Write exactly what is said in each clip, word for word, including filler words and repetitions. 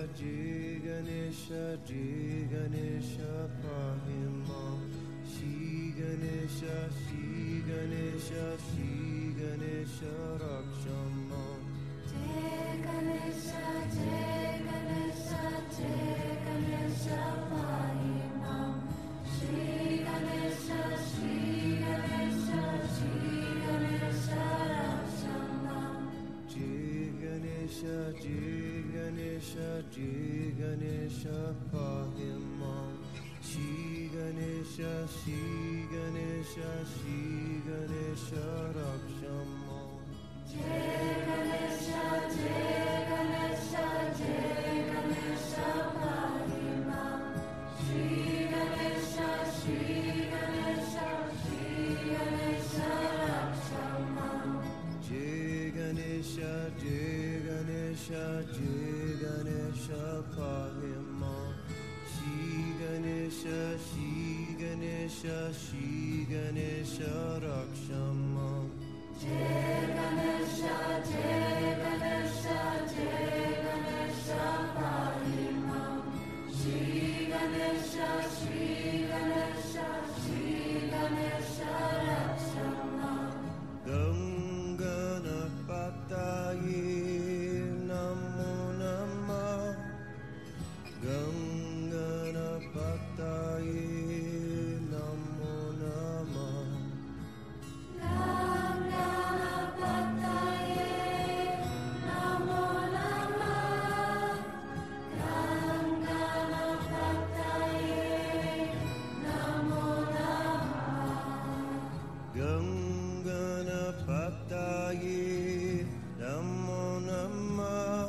Jai Ganesha, Jai Ganesha, Pahimam. Shri Ganesha, Shri Ganesha, Shri Ganesha, Rakshamam. Jai Ganesha, Jai Ganesha, Jai Ganesha, Pahimam. Shri Ganesha, Shri Ganesha, Shri Ganesha, Rakshamam. Jai Ganesha, Jai Ganesha, Jai Ganesha, Pahimam. Shri Ganesha, Shri Ganesha, Shri Ganesha, Rakshamam. Jai Ganesha, Jai Ganesha, Jai Ganesha, Pahimam. Shri Ganesha, Shri Ganesha, Shri Ganesha, Rakshamam. Jai Ganesha, Jai Ganesha, Jai Ganesha, Pahimam. Shri Ganesha, Shri Ganesha, Shri Ganesha, Rakshamam. Jai Ganesha, Jai Ganesha, Jai Ganesha, Pahimam. Shri Ganesha, Shri Ganesha, Shri Ganesha, Rakshamam. Ganganapataye Namo Namah. Ganganapataye Namo Namah. Ganganapataye Namo Namah. Ganganapataye Namo Namah. Ganganapataye Namo Namah.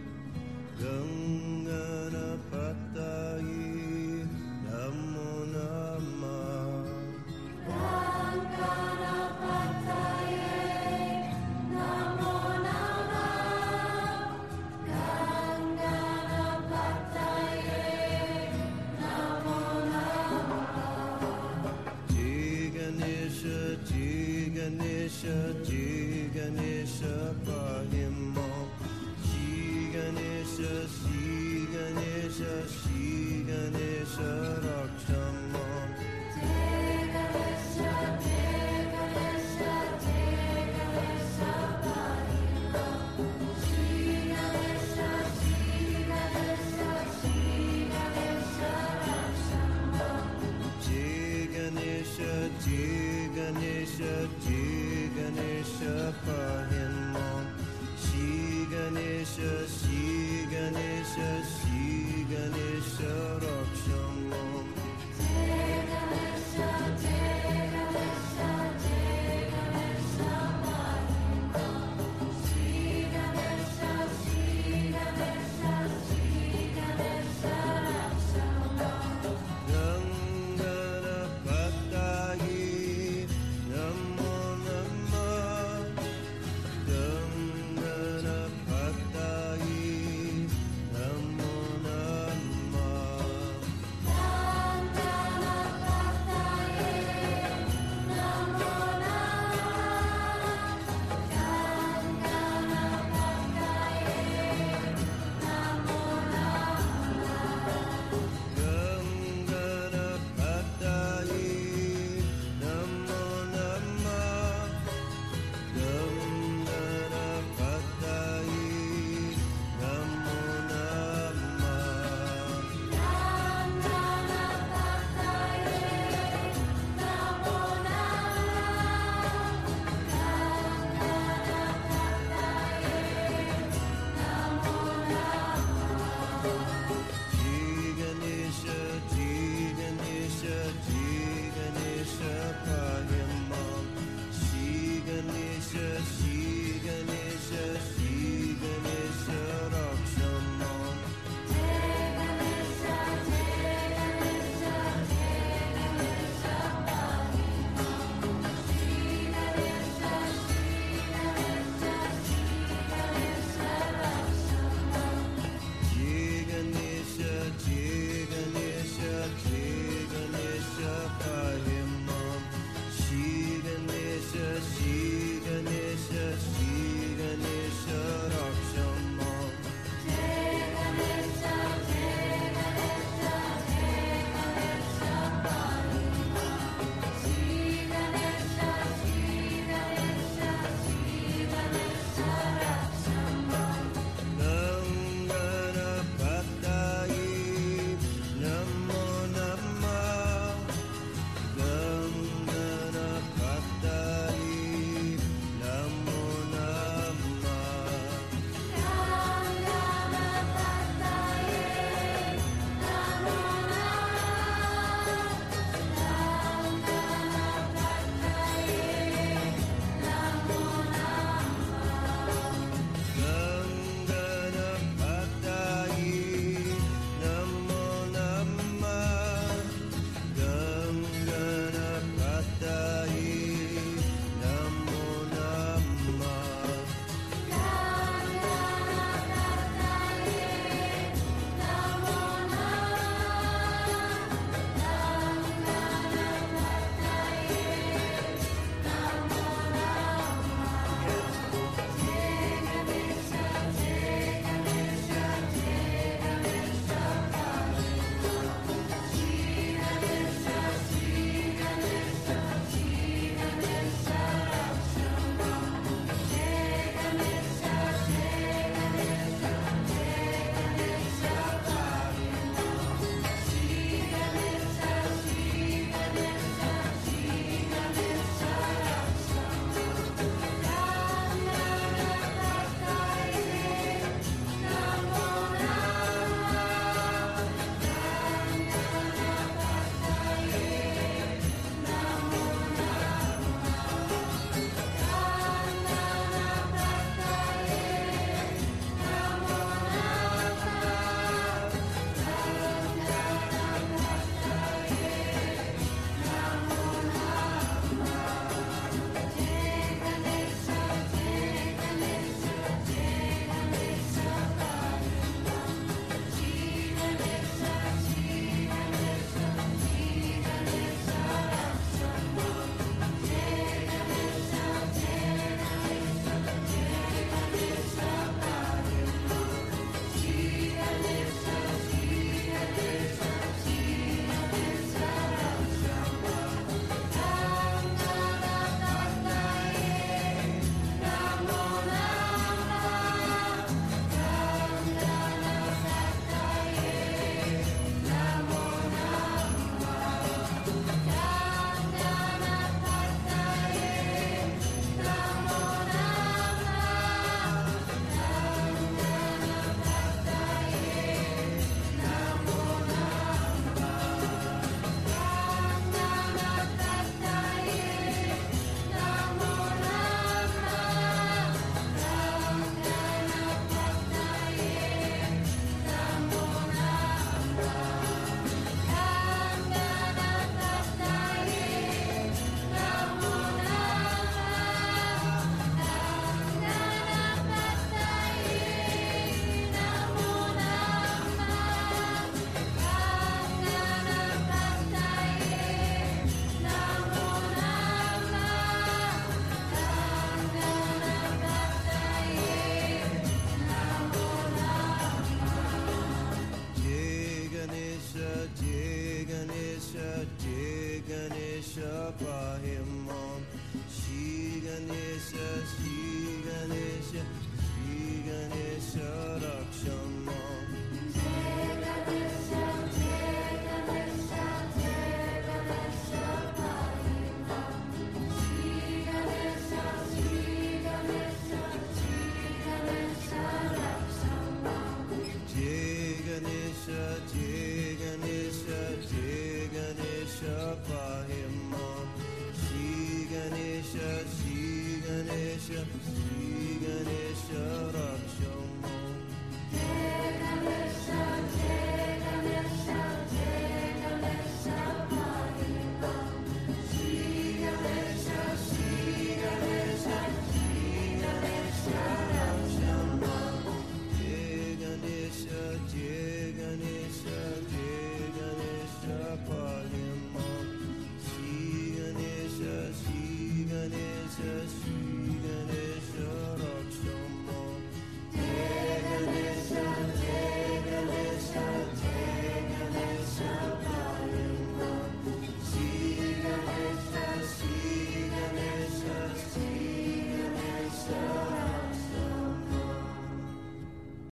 Ganganapataye Namo Namah. Ganganapataye Namo Namah. Ganganapataye Namo Namah. Jai Ganesha, Jai Ganesha, Jai Ganesha, Pahimam. Shri Ganesha, Shri Ganesha, Shri Ganesha, Rakshamam. Jai Ganesha, Jai Ganesha, Jai Ganesha, Pahimam. Shri Ganesha, Shri Ganesha, Shri Ganesha, Rakshamam. Jai Ganesha, Jai Ganesha, Jai Ganesha, Pahimam. Ganesha, Shri Ganesha Raksha